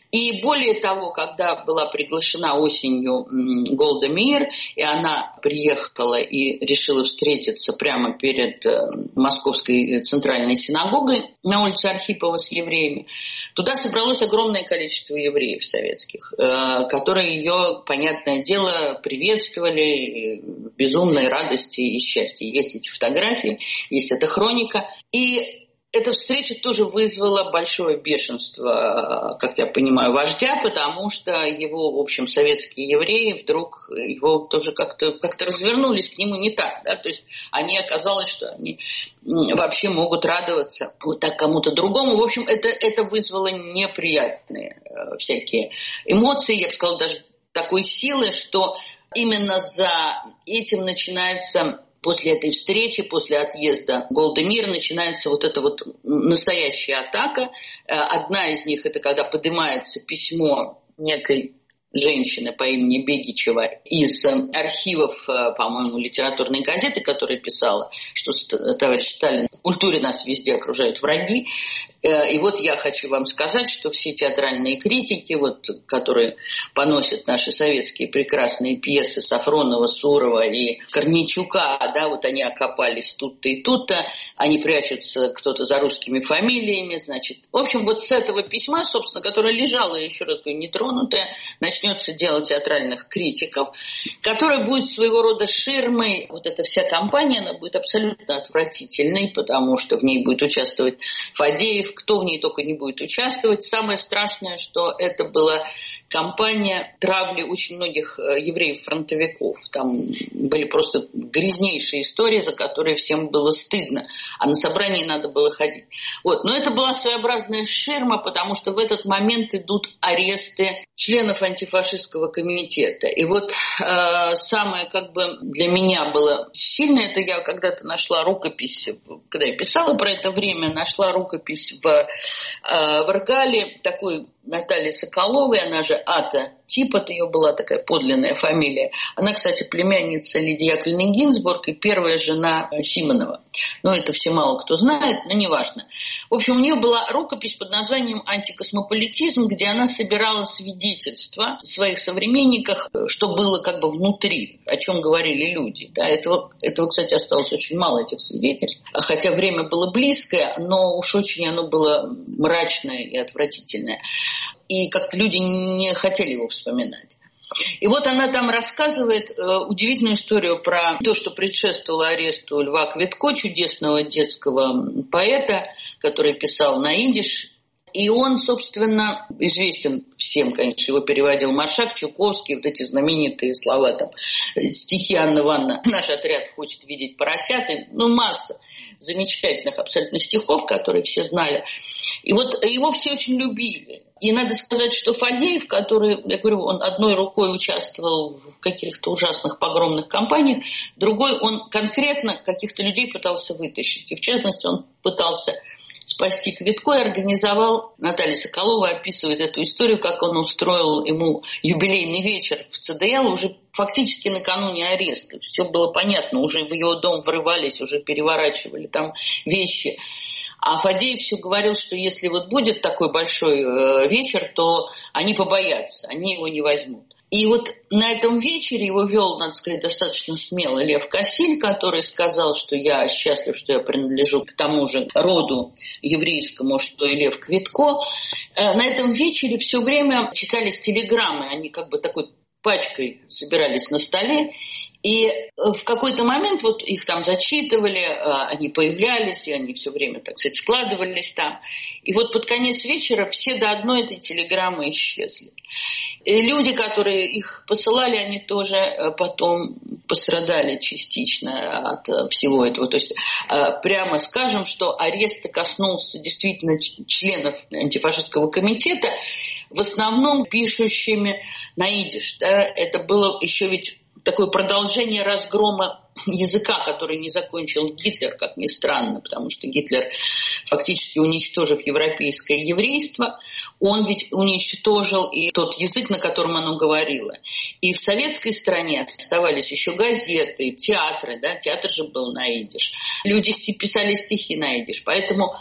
И более того, когда была приглашена осенью Голда Меир, и она приехала и решила встретиться прямо перед Московской центральной синагогой на улице Архипова с евреями, туда собралось огромное количество евреев советских, которые ее, понятное дело, приветствовали в безумной радости и счастье. Есть эти фотографии, есть эта хроника. И эта встреча тоже вызвала большое бешенство, как я понимаю, вождя, потому что его, в общем, советские евреи вдруг его тоже как-то развернулись к нему не так. Да? То есть оказалось, что они вообще могут радоваться вот так кому-то другому. В общем, это вызвало неприятные всякие эмоции, я бы сказала, даже такой силы, что именно за этим начинается... После этой встречи, после отъезда Голды Меир начинается вот эта вот настоящая атака. Одна из них – это когда поднимается письмо некой женщины по имени Бегичева из архивов, по-моему, литературной газеты, которая писала, что товарищ Сталин, в культуре нас везде окружают враги. И вот я хочу вам сказать, что все театральные критики, вот, которые поносят наши советские прекрасные пьесы Сафронова, Сурова и Корнейчука, да, вот они окопались тут-то и тут-то, они прячутся кто-то за русскими фамилиями, значит. В общем, вот с этого письма, собственно, которое лежало, еще раз говорю, нетронутое, начнется дело театральных критиков, которое будет своего рода ширмой. Вот эта вся кампания, она будет абсолютно отвратительной, потому что в ней будет участвовать Фадеев, кто в ней только не будет участвовать. Самое страшное, что это была кампания травли очень многих евреев-фронтовиков. Там были просто грязнейшие истории, за которые всем было стыдно, а на собрании надо было ходить. Вот. Но это была своеобразная ширма, потому что в этот момент идут аресты членов антифашистского комитета. И вот самое как бы для меня было сильное, это я когда-то нашла рукопись, когда я писала про это время, нашла рукопись в Аргале, такой Натальи Соколовой, она же Ата Типот, ее была такая подлинная фамилия. Она, кстати, племянница Лидии Яковлевны Гинзбург и первая жена Симонова. Ну, это все мало кто знает, но неважно. В общем, у нее была рукопись под названием «Антикосмополитизм», где она собирала свидетельства о своих современниках, что было как бы внутри, о чем говорили люди. Да, этого, кстати, осталось очень мало, этих свидетельств. Хотя время было близкое, но уж очень оно было мрачное и отвратительное. И как-то люди не хотели его вспоминать. И вот она там рассказывает удивительную историю про то, что предшествовало аресту Льва Квитко, чудесного детского поэта, который писал на идиш. И он, собственно, известен всем, конечно, его переводил Маршак, Чуковский, вот эти знаменитые слова, там, стихи Анны Ивановны «Наш отряд хочет видеть поросят», масса замечательных абсолютно стихов, которые все знали. И вот его все очень любили. И надо сказать, что Фадеев, который, я говорю, он одной рукой участвовал в каких-то ужасных погромных кампаниях, другой он конкретно каких-то людей пытался вытащить. И в частности, он пытался спасти Квитко и организовал, Наталья Соколова описывает эту историю, как он устроил ему юбилейный вечер в ЦДЛ уже фактически накануне ареста. Все было понятно, уже в его дом врывались, уже переворачивали там вещи. А Фадеев все говорил, что если вот будет такой большой вечер, то они побоятся, они его не возьмут. И вот на этом вечере его вел, надо сказать, достаточно смело Лев Кассиль, который сказал, что я счастлив, что я принадлежу к тому же роду еврейскому, что и Лев Квитко. На этом вечере все время читались телеграммы, они как бы такой пачкой собирались на столе. И в какой-то момент вот их там зачитывали, они появлялись, и они все время, так сказать, складывались там. И вот под конец вечера все до одной этой телеграммы исчезли. И люди, которые их посылали, они тоже потом пострадали частично от всего этого. То есть прямо скажем, что арест коснулся действительно членов антифашистского комитета, в основном пишущими на идиш. Да? Это было еще ведь такое продолжение разгрома языка, который не закончил Гитлер, как ни странно, потому что Гитлер, фактически уничтожив европейское еврейство, он ведь уничтожил и тот язык, на котором оно говорило. И в советской стране оставались еще газеты, театры, да, театр же был на идиш. Люди писали стихи на идиш. Поэтому,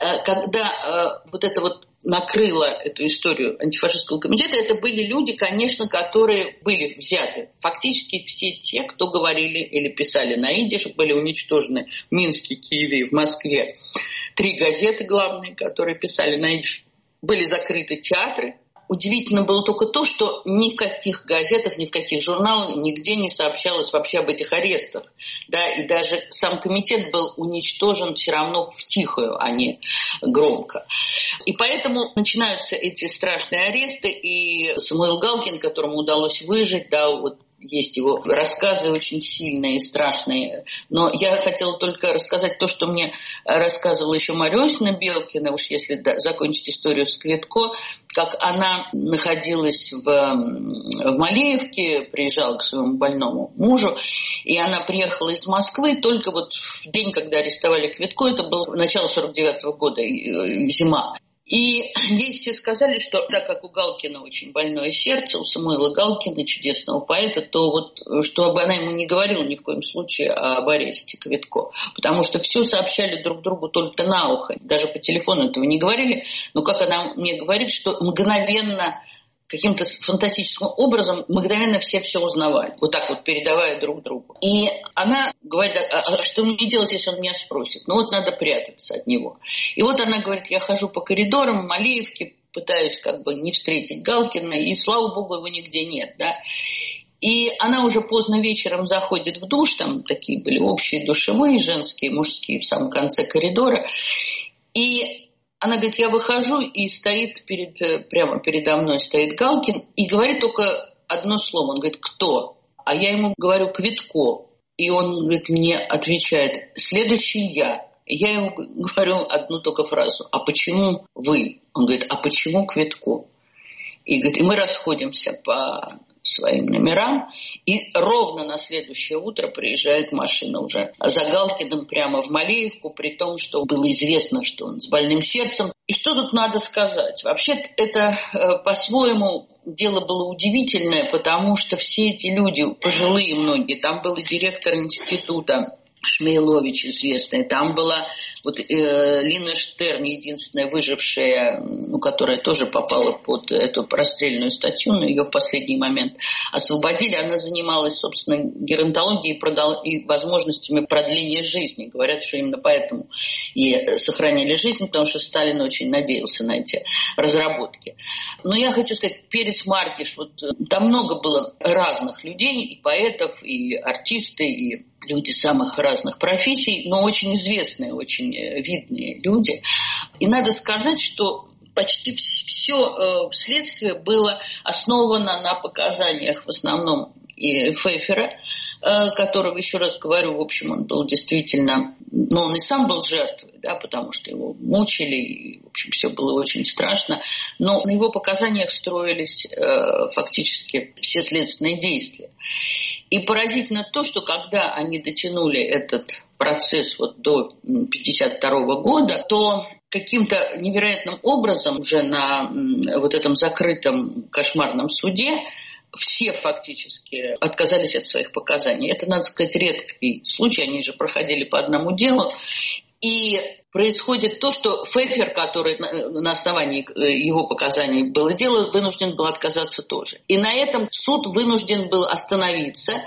когда вот это вот накрыла эту историю антифашистского комитета, это были люди, конечно, которые были взяты. Фактически все те, кто говорили или писали на идиш, были уничтожены в Минске, Киеве и в Москве. 3 газеты главные, которые писали на идиш. Были закрыты театры. Удивительно было только то, что ни в каких газетах, ни в каких журналах нигде не сообщалось вообще об этих арестах. Да, и даже сам комитет был уничтожен все равно втихую, а не громко. И поэтому начинаются эти страшные аресты, и Самуил Галкин, которому удалось выжить, да, вот есть его рассказы очень сильные и страшные. Но я хотела только рассказать то, что мне рассказывала еще Марья Иосифовна Белкина, уж если закончить историю с Квитко, как она находилась в Малеевке, приезжала к своему больному мужу, и она приехала из Москвы только вот в день, когда арестовали Квитко, это было начало 49-го года, зима. И ей все сказали, что так как у Галкина очень больное сердце, у Самуила Галкина, чудесного поэта, то вот, чтобы она ему не говорила ни в коем случае об аресте Квитко. Потому что все сообщали друг другу только на ухо. Даже по телефону этого не говорили. Но как она мне говорит, что мгновенно, каким-то фантастическим образом, мгновенно все узнавали. Вот так вот передавая друг другу. И она говорит, а что мне делать, если он меня спросит? Ну вот надо прятаться от него. И вот она говорит, я хожу по коридорам Малеевки, пытаюсь как бы не встретить Галкина, и слава богу, его нигде нет, да. И она уже поздно вечером заходит в душ, там такие были общие душевые, женские, мужские, в самом конце коридора. И она говорит, я выхожу, и стоит прямо передо мной стоит Галкин, и говорит только одно слово. Он говорит, кто? А я ему говорю, Квитко. И он, говорит, мне отвечает, следующий я. И я ему говорю одну только фразу, а почему вы? Он говорит, а почему Квитко? И, говорит, и мы расходимся по своим номерам, и ровно на следующее утро приезжает машина уже за Галкиным прямо в Малеевку, при том, что было известно, что он с больным сердцем. И что тут надо сказать? Вообще это по-своему дело было удивительное, потому что все эти люди, пожилые многие, там был и директор института Шмейлович известная, там была вот Лина Штерн, единственная выжившая, которая тоже попала под эту расстрельную статью, но ее в последний момент освободили. Она занималась, собственно, геронтологией и возможностями продления жизни. Говорят, что именно поэтому и сохранили жизнь, потому что Сталин очень надеялся на эти разработки. Но я хочу сказать, перец Маркиш, вот там много было разных людей, и поэтов, и артисты, и люди самых разных профессий, но очень известные, очень видные люди. И надо сказать, что почти все следствие было основано на показаниях в основном и Пфеффера, которого, еще раз говорю, в общем, он был действительно, но он и сам был жертвой, да, потому что его мучили, и, в общем, все было очень страшно, но на его показаниях строились фактически все следственные действия. И поразительно то, что когда они дотянули этот процесс вот до 1952 года, то каким-то невероятным образом уже на вот этом закрытом кошмарном суде все фактически отказались от своих показаний. Это, надо сказать, редкий случай, они же проходили по одному делу. И происходит то, что Пфеффер, который на основании его показаний было дело, вынужден был отказаться тоже. И на этом суд вынужден был остановиться.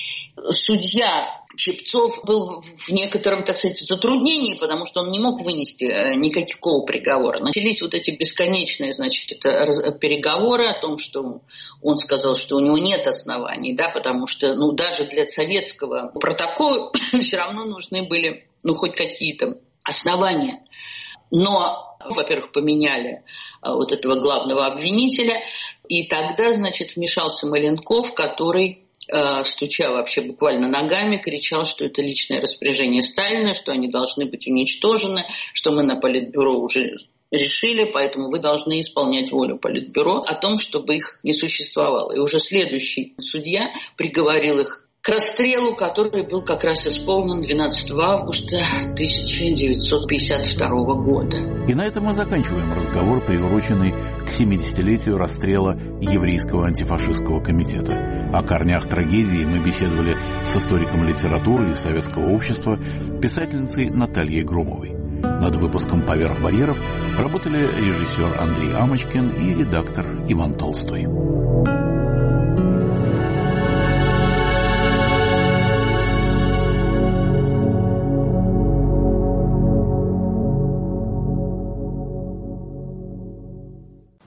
Судья Чепцов был в некотором, так сказать, затруднении, потому что он не мог вынести никакого приговора. Начались вот эти бесконечные, значит, переговоры о том, что он сказал, что у него нет оснований, да, потому что, даже для советского протокола все равно нужны были, хоть какие-то основания. Но, во-первых, поменяли вот этого главного обвинителя, и тогда, значит, вмешался Маленков, который, стуча вообще буквально ногами, кричал, что это личное распоряжение Сталина, что они должны быть уничтожены, что мы на Политбюро уже решили, поэтому вы должны исполнять волю Политбюро о том, чтобы их не существовало. И уже следующий судья приговорил их к расстрелу, который был как раз исполнен 12 августа 1952 года. И на этом мы заканчиваем разговор, приуроченный к 70-летию расстрела Еврейского антифашистского комитета. О корнях трагедии мы беседовали с историком литературы и советского общества, писательницей Натальей Громовой. Над выпуском «Поверх барьеров» работали режиссер Андрей Амочкин и редактор Иван Толстой.